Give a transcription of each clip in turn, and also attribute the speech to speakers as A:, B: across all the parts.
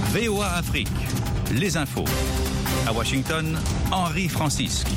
A: VOA Afrique, les infos. À Washington, Henri Francisque.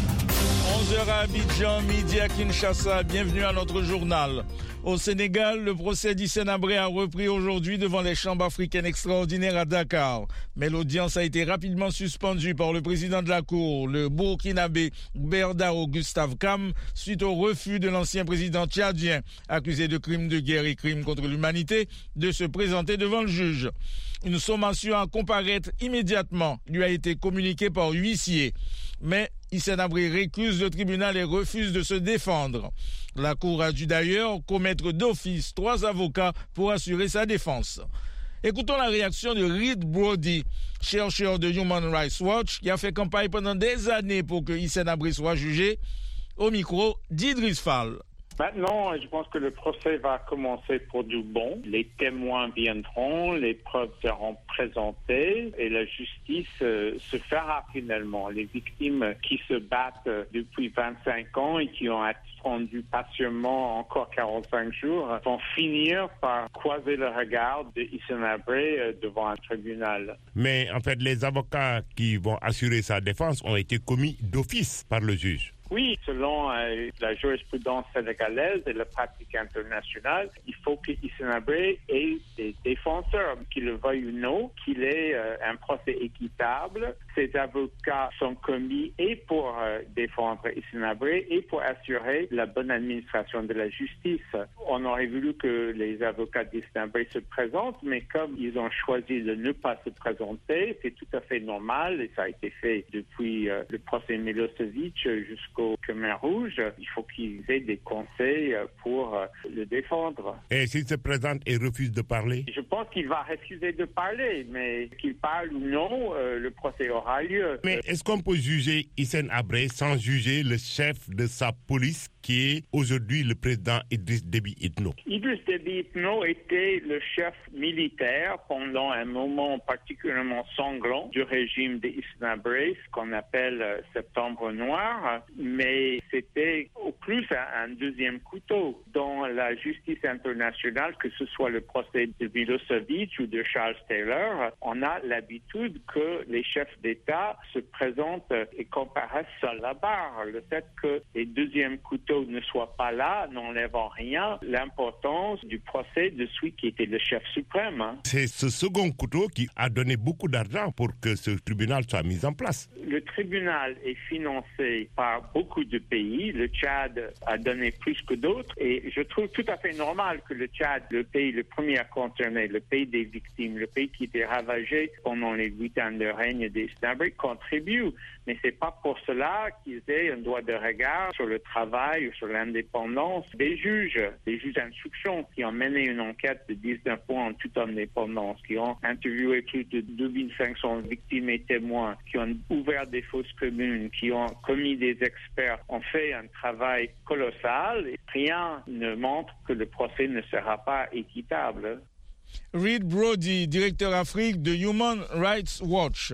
B: 11h à Abidjan, midi à Kinshasa. Bienvenue à notre journal. Au Sénégal, le procès d'Hissène Habré a repris aujourd'hui devant les chambres africaines extraordinaires à Dakar. Mais l'audience a été rapidement suspendue par le président de la Cour, le Burkinabé Berdao Gustave Kam, suite au refus de l'ancien président tchadien, accusé de crimes de guerre et crimes contre l'humanité, de se présenter devant le juge. Une sommation à comparaître immédiatement lui a été communiquée par huissier. Mais Hissène Habré récuse le tribunal et refuse de se défendre. La Cour a dû d'ailleurs commettre d'office 3 avocats pour assurer sa défense. Écoutons la réaction de Reed Brody, chercheur de Human Rights Watch, qui a fait campagne pendant des années pour que Hissène Habré soit jugé, au micro d'Idriss Fall.
C: Maintenant, je pense que le procès va commencer pour du bon. Les témoins viendront, les preuves seront présentées et la justice se fera finalement. Les victimes qui se battent depuis 25 ans et qui ont attendu patiemment encore 45 jours vont finir par croiser le regard de Hissène Habré devant un tribunal.
D: Mais en fait, les avocats qui vont assurer sa défense ont été commis d'office par le juge.
C: Oui, selon la jurisprudence sénégalaise et la pratique internationale, il faut que Hissène Habré ait des défenseurs, qu'il le veuille ou non, qu'il ait un procès équitable. Ces avocats sont commis et pour défendre Hissène Habré et pour assurer la bonne administration de la justice. On aurait voulu que les avocats d'Hissène Habré se présentent, mais comme ils ont choisi de ne pas se présenter, c'est tout à fait normal et ça a été fait depuis le procès Milosevic jusqu'au Khmer Rouge. Il faut qu'ils aient des conseils pour le défendre.
D: Et s'il se présente et refuse de parler?
C: Je pense qu'il va refuser de parler, mais qu'il parle ou non, le procès aura lieu.
D: Mais est-ce qu'on peut juger Hissène Habré sans juger le chef de sa police qui est aujourd'hui le président Idriss Déby Itno?
C: Idriss Déby Itno était le chef militaire pendant un moment particulièrement sanglant du régime de Hissène Habré, ce qu'on appelle Septembre Noir, mais c'était au plus un deuxième couteau. Dans la justice internationale, que ce soit le procès de Milosevic ou de Charles Taylor, on a l'habitude que les chefs d'État se présentent et comparaissent à la barre. Le fait que les deuxièmes couteaux ne soient pas là n'enlève en rien l'importance du procès de celui qui était le chef suprême.
D: C'est ce second couteau qui a donné beaucoup d'argent pour que ce tribunal soit mis en place.
C: Le tribunal est financé par beaucoup de pays. Le Tchad a donné plus que d'autres et je trouve tout à fait normal que le Tchad, le pays le premier concerné, le pays des victimes, le pays qui était ravagé pendant les 8 ans de règne d'Hissène Habré contribue. Mais c'est pas pour cela qu'ils aient un droit de regard sur le travail ou sur l'indépendance des juges d'instruction qui ont mené une enquête de 19 mois en toute indépendance, qui ont interviewé plus de 2500 victimes et témoins, qui ont ouvert des fausses communes, qui ont commis des experts, ont fait un travail colossal et rien ne montre que le procès ne sera pas équitable.
B: Reed Brody, directeur Afrique de Human Rights Watch.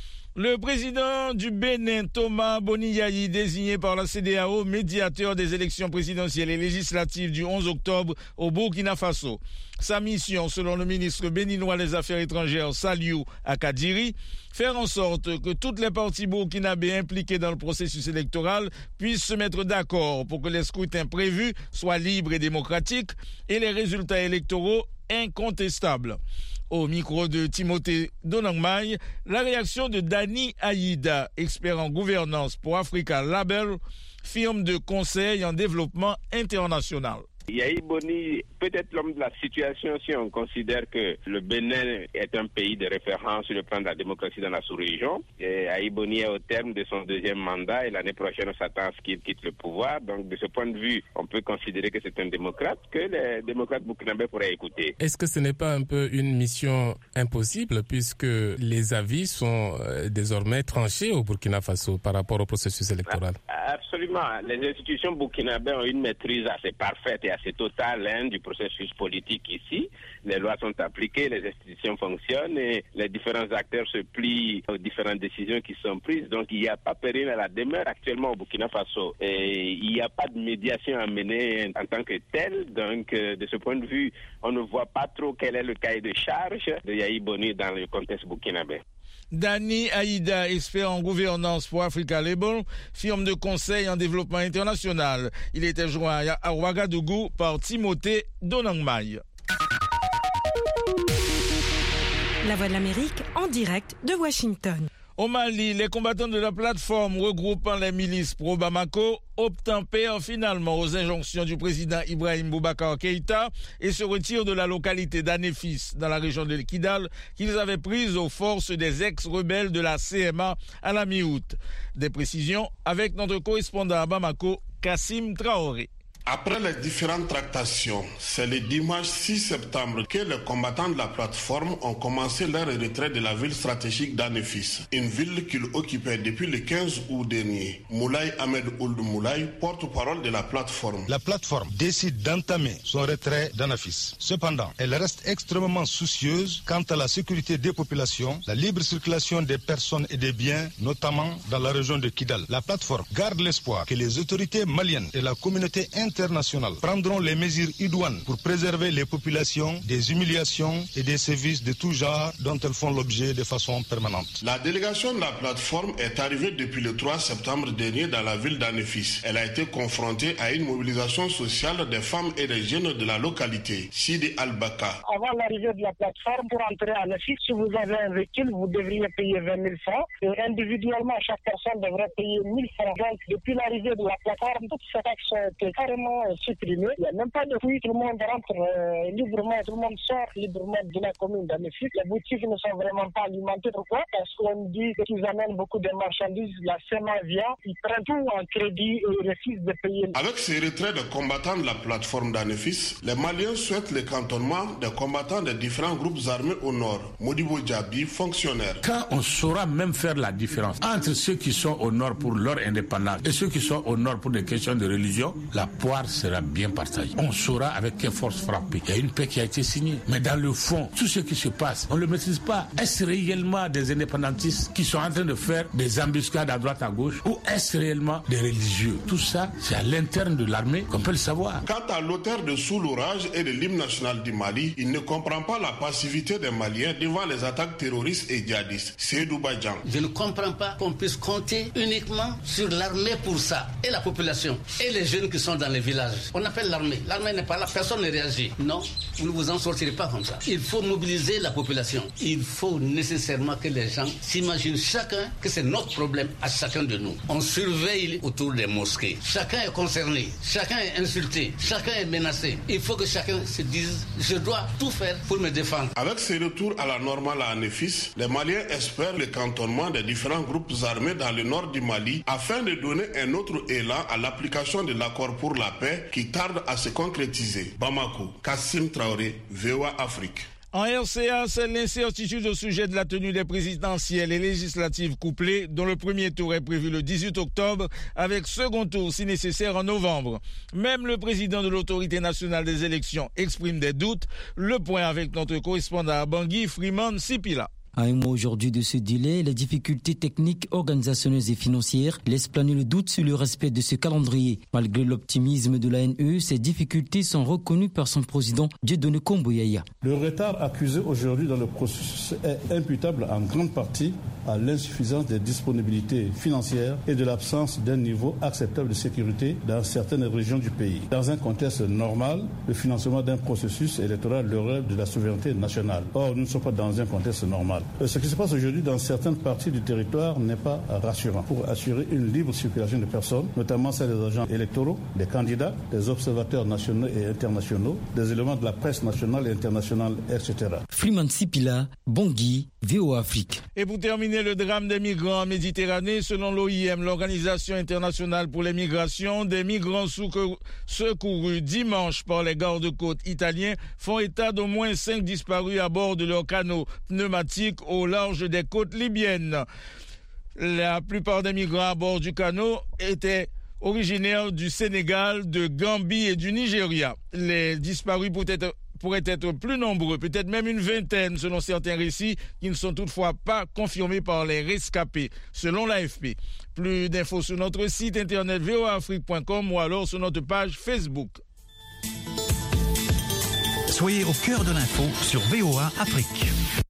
B: Le président du Bénin, Thomas Boniyayi, désigné par la CEDEAO médiateur des élections présidentielles et législatives du 11 octobre au Burkina Faso. Sa mission, selon le ministre béninois des Affaires étrangères, Saliou Akadiri, faire en sorte que toutes les parties burkinabées impliquées dans le processus électoral puissent se mettre d'accord pour que les scrutins prévus soient libres et démocratiques et les résultats électoraux incontestables. Au micro de Timothée Donangmai, la réaction de Dani Aïda, expert en gouvernance pour Africa Label, firme de conseil en développement international.
E: Yahi Boni peut être l'homme de la situation si on considère que le Bénin est un pays de référence sur le plan de la démocratie dans la sous-région. Yahi Boni est au terme de son 2e mandat et l'année prochaine on s'attend à ce qu'il quitte le pouvoir. Donc de ce point de vue, on peut considérer que c'est un démocrate que les démocrates burkinabés pourraient écouter.
F: Est-ce que ce n'est pas un peu une mission impossible puisque les avis sont désormais tranchés au Burkina Faso par rapport au processus électoral?
E: Absolument. Les institutions burkinabées ont une maîtrise assez parfaite et assez totale du processus politique ici. Les lois sont appliquées, les institutions fonctionnent et les différents acteurs se plient aux différentes décisions qui sont prises. Donc il n'y a pas péril à la demeure actuellement au Burkina Faso. Et il n'y a pas de médiation à mener en tant que telle. Donc de ce point de vue, on ne voit pas trop quel est le cahier de charge de Yahi Boni dans le contexte burkinabé.
B: Dani Aïda, expert en gouvernance pour Africa Label, firme de conseil en développement international. Il était joint à Ouagadougou par Timothée Donangmai.
G: La Voix de l'Amérique en direct de Washington.
B: Au Mali, les combattants de la plateforme regroupant les milices pro-Bamako obtempèrent finalement aux injonctions du président Ibrahim Boubacar Keïta et se retirent de la localité d'Anefis dans la région de Kidal qu'ils avaient prise aux forces des ex-rebelles de la CMA à la mi-août. Des précisions avec notre correspondant à Bamako, Kassim Traoré.
H: Après les différentes tractations, c'est le dimanche 6 septembre que les combattants de la plateforme ont commencé leur retrait de la ville stratégique d'Anefis, une ville qu'ils occupaient depuis le 15 août dernier. Moulay Ahmed Ould Moulay, porte-parole de la plateforme.
I: La plateforme décide d'entamer son retrait d'Anefis. Cependant, elle reste extrêmement soucieuse quant à la sécurité des populations, la libre circulation des personnes et des biens, notamment dans la région de Kidal. La plateforme garde l'espoir que les autorités maliennes et la communauté internationales prendront les mesures idoines pour préserver les populations des humiliations et des sévices de tout genre dont elles font l'objet de façon permanente.
H: La délégation de la plateforme est arrivée depuis le 3 septembre dernier dans la ville d'Anefis. Elle a été confrontée à une mobilisation sociale des femmes et des jeunes de la localité. Sidi Al-Baka.
J: Avant l'arrivée de la plateforme, pour entrer à Anefis, si vous avez un véhicule, vous devriez payer 20 000 francs. Et individuellement, chaque personne devrait payer 1 000 francs. Donc, depuis l'arrivée de la plateforme, toutes ces taxes ont été carrément supprimé. Il n'y a même pas de fruits, tout le monde rentre librement, tout le monde sort librement de la commune d'Anefis. Les boutiques ne sont vraiment pas alimentées. Pourquoi? Parce qu'on dit qu'ils amènent beaucoup de marchandises, la CMA vient, ils prennent tout en crédit et ils refusent de payer.
H: Avec ces retraits de combattants de la plateforme d'Anefis, les Maliens souhaitent le cantonnement des combattants des différents groupes armés au nord. Modibo Djabi, fonctionnaire.
K: Quand on saura même faire la différence entre ceux qui sont au nord pour leur indépendance et ceux qui sont au nord pour des questions de religion, la poire sera bien partagée. On saura avec quelle force frapper. Il y a une paix qui a été signée. Mais dans le fond, tout ce qui se passe, on ne le maîtrise pas. Est-ce réellement des indépendantistes qui sont en train de faire des embuscades à droite à gauche ou est-ce réellement des religieux? Tout ça, c'est à l'interne de l'armée qu'on peut le savoir.
H: Quant à l'auteur de Sous l'orage et de l'hymne national du Mali, il ne comprend pas la passivité des Maliens devant les attaques terroristes et djihadistes. Seydou Badjan.
L: Je ne comprends pas qu'on puisse compter uniquement sur l'armée pour ça. Et la population, et les jeunes qui sont dans les villages. On appelle l'armée. L'armée n'est pas là, personne ne réagit. Non, vous ne vous en sortirez pas comme ça. Il faut mobiliser la population. Il faut nécessairement que les gens s'imaginent chacun que c'est notre problème à chacun de nous. On surveille autour des mosquées. Chacun est concerné, chacun est insulté, chacun est menacé. Il faut que chacun se dise, je dois tout faire pour me défendre.
H: Avec ce retour à la normale à Anefis, les Maliens espèrent le cantonnement des différents groupes armés dans le nord du Mali afin de donner un autre élan à l'application de l'accord pour la paix qui tarde à se concrétiser. Bamako, Kassim Traoré, VOA Afrique.
B: En RCA, c'est l'incertitude au sujet de la tenue des présidentielles et législatives couplées, dont le premier tour est prévu le 18 octobre, avec second tour si nécessaire en novembre. Même le président de l'autorité nationale des élections exprime des doutes. Le point avec notre correspondant à Bangui, Freeman Sipila.
M: À un mois aujourd'hui de ce délai, les difficultés techniques, organisationnelles et financières laissent planer le doute sur le respect de ce calendrier. Malgré l'optimisme de l'ANE, ces difficultés sont reconnues par son président Dieudonné Kombo-Yaya.
N: Le retard accusé aujourd'hui dans le processus est imputable en grande partie à l'insuffisance des disponibilités financières et de l'absence d'un niveau acceptable de sécurité dans certaines régions du pays. Dans un contexte normal, le financement d'un processus électoral relève de la souveraineté nationale. Or, nous ne sommes pas dans un contexte normal. Ce qui se passe aujourd'hui dans certaines parties du territoire n'est pas rassurant. Pour assurer une libre circulation de personnes, notamment celles des agents électoraux, des candidats, des observateurs nationaux et internationaux, des éléments de la presse nationale et internationale, etc.
M: Freeman Sipila, Bangui, VOA Afrique.
B: Et pour terminer, le drame des migrants en Méditerranée, selon l'OIM, l'Organisation internationale pour les migrations, des migrants secourus dimanche par les gardes-côtes italiens font état d'au moins 5 disparus à bord de leurs canots pneumatiques au large des côtes libyennes. La plupart des migrants à bord du canot étaient originaires du Sénégal, de Gambie et du Nigeria. Les disparus pourraient être plus nombreux, peut-être même une vingtaine selon certains récits qui ne sont toutefois pas confirmés par les rescapés, selon l'AFP. Plus d'infos sur notre site internet voaafrique.com ou alors sur notre page Facebook.
A: Soyez au cœur de l'info sur VOA Afrique.